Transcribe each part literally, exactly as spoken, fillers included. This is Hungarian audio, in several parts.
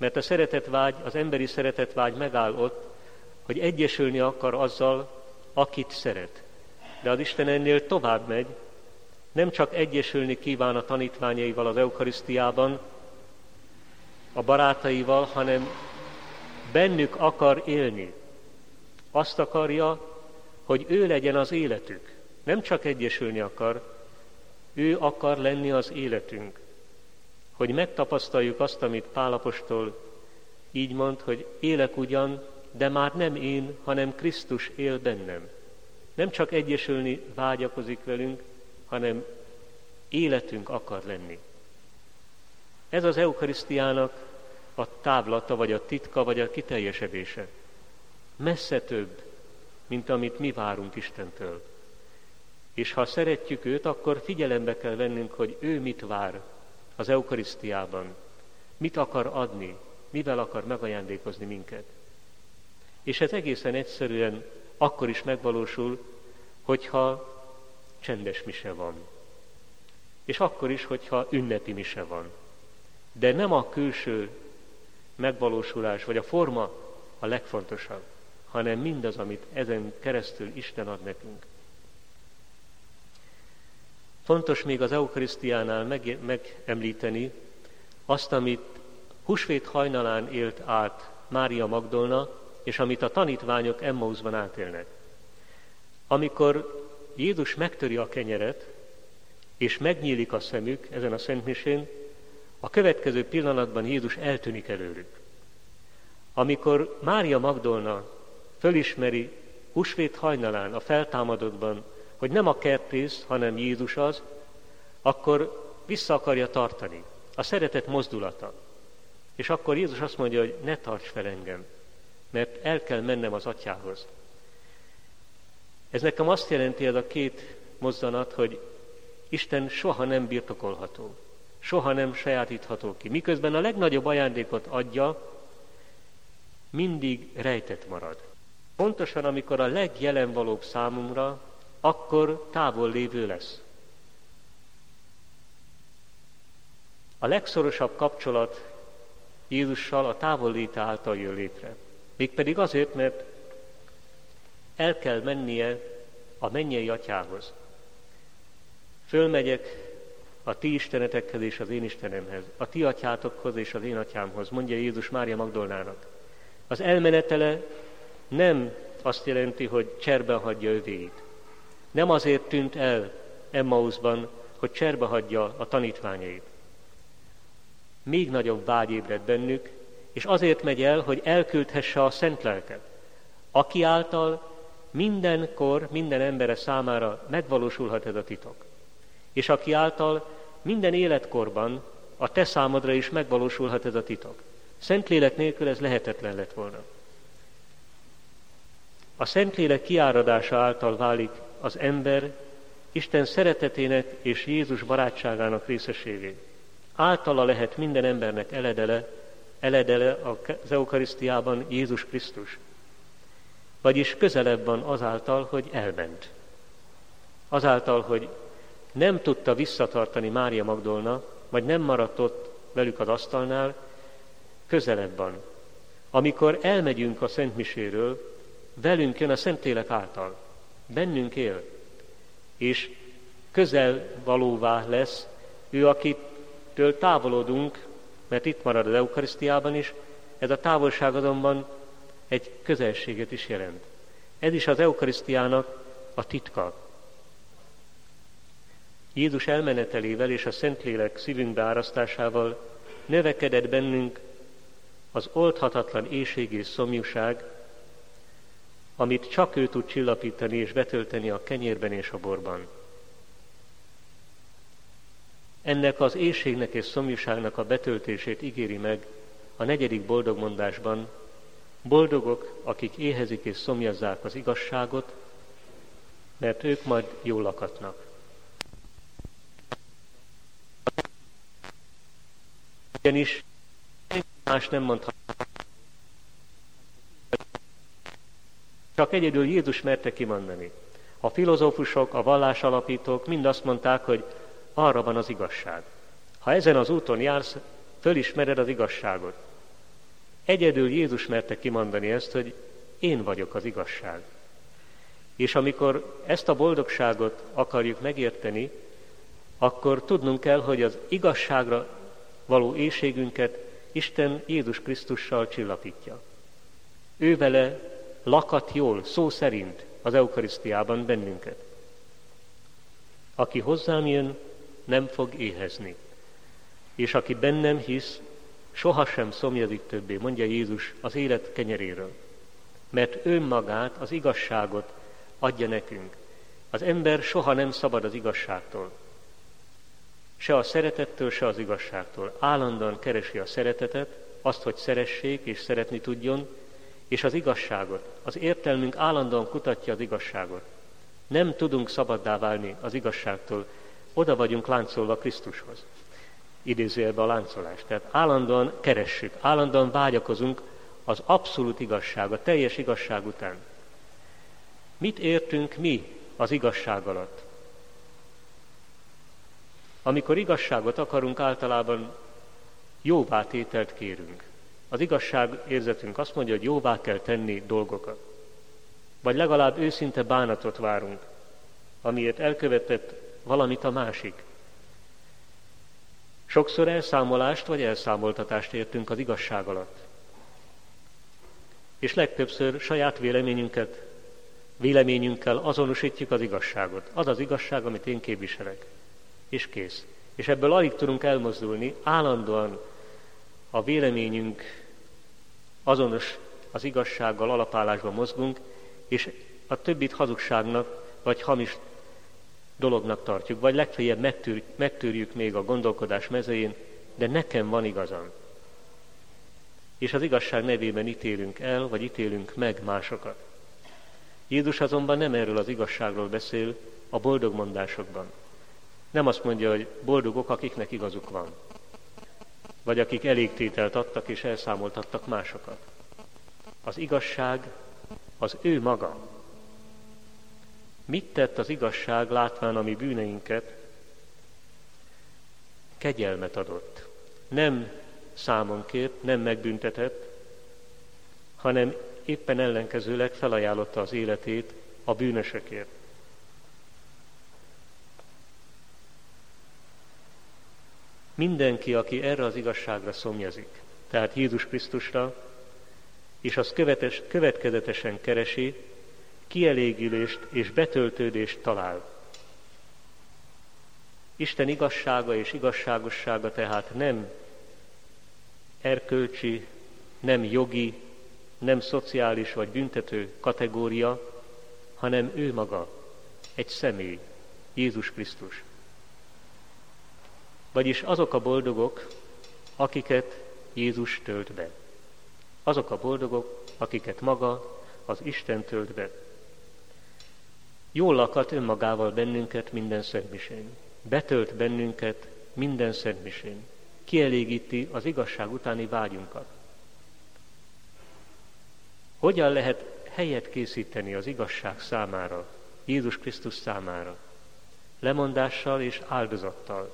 Mert a szeretetvágy, az emberi szeretetvágy megáll ott, hogy egyesülni akar azzal, akit szeret. De az Isten ennél tovább megy, nem csak egyesülni kíván a tanítványaival az eukarisztiában, a barátaival, hanem bennük akar élni. Azt akarja, hogy ő legyen az életük. Nem csak egyesülni akar, ő akar lenni az életünk. Hogy megtapasztaljuk azt, amit Pál apostol így mond, hogy élek ugyan, de már nem én, hanem Krisztus él bennem. Nem csak egyesülni vágyakozik velünk, hanem életünk akar lenni. Ez az eukarisztiának a távlata, vagy a titka, vagy a kiteljesedése. Messze több, mint amit mi várunk Istentől. És ha szeretjük őt, akkor figyelembe kell vennünk, hogy ő mit vár az eukarisztiában, mit akar adni, mivel akar megajándékozni minket. És ez egészen egyszerűen akkor is megvalósul, hogyha csendes mise van. És akkor is, hogyha ünnepi mise van. De nem a külső megvalósulás, vagy a forma a legfontosabb, hanem mindaz, amit ezen keresztül Isten ad nekünk. Fontos még az eukarisztiánál meg, megemlíteni azt, amit húsvét hajnalán élt át Mária Magdolna, és amit a tanítványok Emmauszban átélnek. Amikor Jézus megtöri a kenyeret, és megnyílik a szemük ezen a szentmisén, a következő pillanatban Jézus eltűnik előlük. Amikor Mária Magdolna fölismeri húsvét hajnalán, a feltámadottban, hogy nem a kertész, hanem Jézus az, akkor vissza akarja tartani. A szeretet mozdulata. És akkor Jézus azt mondja, hogy ne tarts fel engem, mert el kell mennem az atyához. Ez nekem azt jelenti, ez a két mozzanat, hogy Isten soha nem birtokolható, soha nem sajátítható ki. Miközben a legnagyobb ajándékot adja, mindig rejtett marad. Pontosan amikor a legjelenvalóbb számunkra, akkor távol lévő lesz. A legszorosabb kapcsolat Jézussal a távolléte által jön létre. Mégpedig azért, mert el kell mennie a mennyei atyához. Fölmegyek a ti istenetekhez és az én Istenemhez, a ti atyátokhoz és az én atyámhoz, mondja Jézus Mária Magdolnának. Az elmenetele nem azt jelenti, hogy cserben hagyja övéit. Nem azért tűnt el Emmauszban, hogy cserbe hagyja a tanítványait. Még nagyobb vágy ébred bennük, és azért megy el, hogy elküldhesse a Szent Lelket, aki által mindenkor, minden embere számára megvalósulhat ez a titok. És aki által minden életkorban a te számodra is megvalósulhat ez a titok. Szentlélek nélkül ez lehetetlen lett volna. A Szentlélek kiáradása által válik az ember Isten szeretetének és Jézus barátságának részesévé. Általa lehet minden embernek eledele, eledele az eukarisztiában Jézus Krisztus. Vagyis közelebb van azáltal, hogy elment. Azáltal, hogy nem tudta visszatartani Mária Magdolna, vagy nem maradt ott velük az asztalnál, közelebb van. Amikor elmegyünk a Szentmiséről, velünk jön a Szentlélek által. Bennünk él. És közel valóvá lesz ő, akitől távolodunk, mert itt marad az eukarisztiában is, ez a távolság azonban egy közelséget is jelent. Ez is az eukarisztiának a titka. Jézus elmenetelével és a Szentlélek szívünkbe árasztásával növekedett bennünk az oldhatatlan éhség és szomjúság, amit csak ő tud csillapítani és betölteni a kenyérben és a borban. Ennek az éhségnek és szomjúságnak a betöltését ígéri meg a negyedik boldogmondásban: boldogok, akik éhezik és szomjazzák az igazságot, mert ők majd jól lakatnak. Ugyanis más nem mondhat. Csak egyedül Jézus merte kimondani. A filozófusok, a vallásalapítók mind azt mondták, hogy arra van az igazság. Ha ezen az úton jársz, fölismered az igazságot. Egyedül Jézus merte kimondani ezt, hogy én vagyok az igazság. És amikor ezt a boldogságot akarjuk megérteni, akkor tudnunk kell, hogy az igazságra való éhségünket Isten Jézus Krisztussal csillapítja. Ő vele lakat jól, szó szerint az eukarisztiában bennünket. Aki hozzám jön, nem fog éhezni. És aki bennem hisz, sohasem szomjazik többé, mondja Jézus az élet kenyeréről. Mert önmagát, az igazságot adja nekünk. Az ember soha nem szabad az igazságtól. Se a szeretettől, se az igazságtól. Állandóan keresi a szeretetet, azt, hogy szeressék és szeretni tudjon, és az igazságot. Az értelmünk állandóan kutatja az igazságot. Nem tudunk szabaddá válni az igazságtól. Oda vagyunk láncolva Krisztushoz. Idézőjelben a láncolás. Tehát állandóan keressük, állandóan vágyakozunk az abszolút igazság, a teljes igazság után. Mit értünk mi az igazság alatt? Amikor igazságot akarunk, általában jóvátételt kérünk. Az igazság érzetünk azt mondja, hogy jóvá kell tenni dolgokat. Vagy legalább őszinte bánatot várunk, amiért elkövetett valamit a másik. Sokszor elszámolást vagy elszámoltatást értünk az igazság alatt. És legtöbbször saját véleményünket, véleményünkkel azonosítjuk az igazságot. Az az igazság, amit én képviselek. És kész. És ebből alig tudunk elmozdulni, állandóan a véleményünk azonos az igazsággal alapállásban mozgunk, és a többit hazugságnak vagy hamis dolognak tartjuk, vagy legfeljebb megtűr, megtűrjük még a gondolkodás mezején, de nekem van igazam. És az igazság nevében ítélünk el, vagy ítélünk meg másokat. Jézus azonban nem erről az igazságról beszél a boldog mondásokban. Nem azt mondja, hogy boldogok, akiknek igazuk van, vagy akik elégtételt adtak és elszámoltattak másokat. Az igazság az ő maga. Mit tett az igazság, látván a mi bűneinket? Kegyelmet adott. Nem számon kért, nem megbüntetett, hanem éppen ellenkezőleg felajánlotta az életét a bűnösökért. Mindenki, aki erre az igazságra szomjazik, tehát Jézus Krisztusra, és azt követes, következetesen keresi, kielégülést és betöltődést talál. Isten igazsága és igazságossága tehát nem erkölcsi, nem jogi, nem szociális vagy büntető kategória, hanem ő maga, egy személy, Jézus Krisztus. Vagyis azok a boldogok, akiket Jézus tölt be. Azok a boldogok, akiket maga az Isten tölt be. Jól lakat önmagával bennünket minden szentmisén. Betölt bennünket minden szentmisén. Kielégíti az igazság utáni vágyunkat. Hogyan lehet helyet készíteni az igazság számára, Jézus Krisztus számára? Lemondással és áldozattal.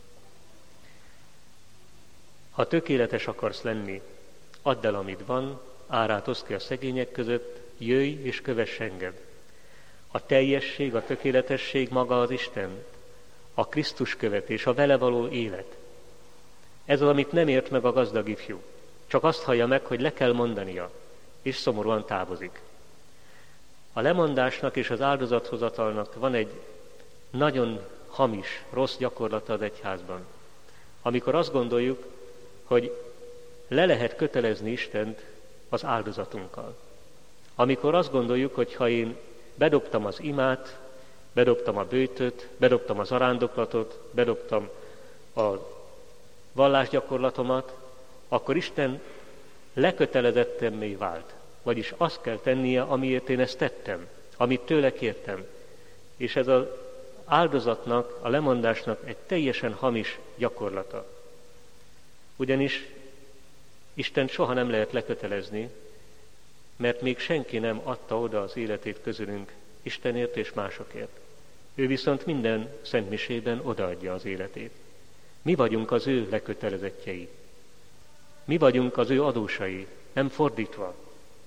Ha tökéletes akarsz lenni, add el, amit van, árát oszd ki a szegények között, jöjj és kövess engem. A teljesség, a tökéletesség maga az Isten, a Krisztus követés, a vele való élet. Ez az, amit nem ért meg a gazdag ifjú. Csak azt hallja meg, hogy le kell mondania, és szomorúan távozik. A lemondásnak és az áldozathozatalnak van egy nagyon hamis, rossz gyakorlata az egyházban. Amikor azt gondoljuk, hogy le lehet kötelezni Istent az áldozatunkkal. Amikor azt gondoljuk, hogy ha én bedobtam az imát, bedobtam a böjtöt, bedobtam az arándoklatot, bedobtam a vallásgyakorlatomat, akkor Isten lekötelezettemmé vált. Vagyis azt kell tennie, amiért én ezt tettem, amit tőle kértem. És ez az áldozatnak, a lemondásnak egy teljesen hamis gyakorlata. Ugyanis Isten soha nem lehet lekötelezni, mert még senki nem adta oda az életét közülünk Istenért és másokért. Ő viszont minden szentmisében odaadja az életét. Mi vagyunk az ő lekötelezettjei. Mi vagyunk az ő adósai, nem fordítva.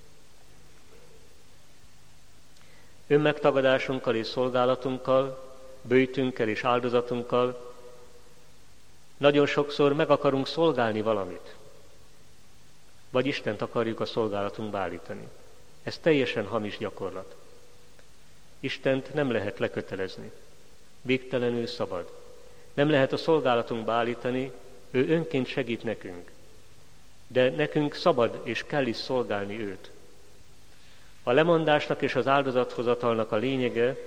Önmegtagadásunkkal és szolgálatunkkal, bőjtünkkel és áldozatunkkal nagyon sokszor meg akarunk szolgálni valamit, vagy Istent akarjuk a szolgálatunkba állítani. Ez teljesen hamis gyakorlat. Istent nem lehet lekötelezni. Végtelenül szabad. Nem lehet a szolgálatunkba állítani, ő önként segít nekünk. De nekünk szabad és kell is szolgálni őt. A lemondásnak és az áldozathozatalnak a lényege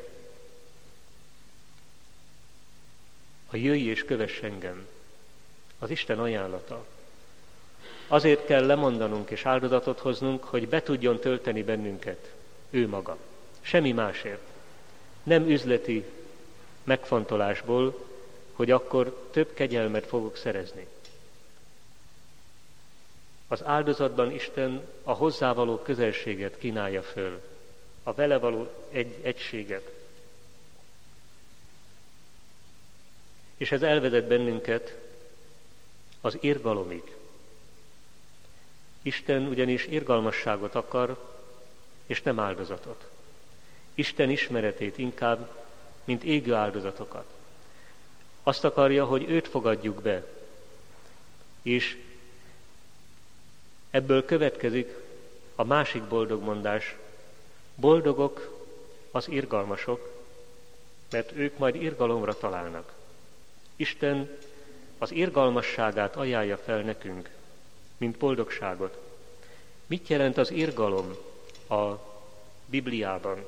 a jöjj és kövess engem. Az Isten ajánlata. Azért kell lemondanunk és áldozatot hoznunk, hogy be tudjon tölteni bennünket ő maga. Semmi másért. Nem üzleti megfontolásból, hogy akkor több kegyelmet fogok szerezni. Az áldozatban Isten a hozzávaló közelséget kínálja föl, a vele való egy, egységet. És ez elvezet bennünket az irgalomig. Isten ugyanis irgalmasságot akar, és nem áldozatot. Isten ismeretét inkább, mint égő áldozatokat. Azt akarja, hogy őt fogadjuk be, és ebből következik a másik boldogmondás. Boldogok az irgalmasok, mert ők majd irgalomra találnak. Isten az irgalmasságát ajánlja fel nekünk, mint boldogságot. Mit jelent az irgalom a Bibliában?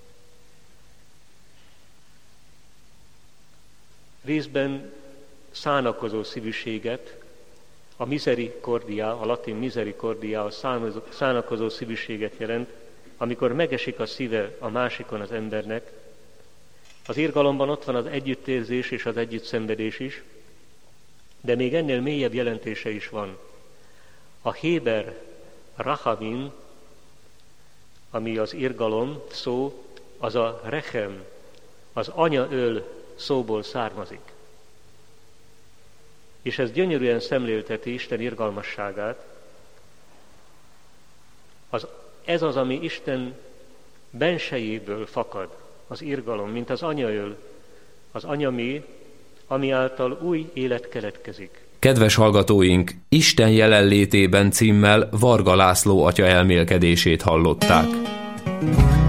Részben szánakozó szívűséget, a misericordia, a latin misericordia, a szánakozó szívűséget jelent, amikor megesik a szíve a másikon az embernek. Az irgalomban ott van az együttérzés és az együttszenvedés is, de még ennél mélyebb jelentése is van. A héber rahavin, ami az irgalom szó, az a rechem, az anyaöl szóból származik. És ez gyönyörűen szemlélteti Isten irgalmasságát. Az, ez az, ami Isten bensejéből fakad, az irgalom, mint az anyaöl, az anyamé, ami által új élet keletkezik. Kedves hallgatóink, Isten jelenlétében címmel Varga László atya elmélkedését hallották.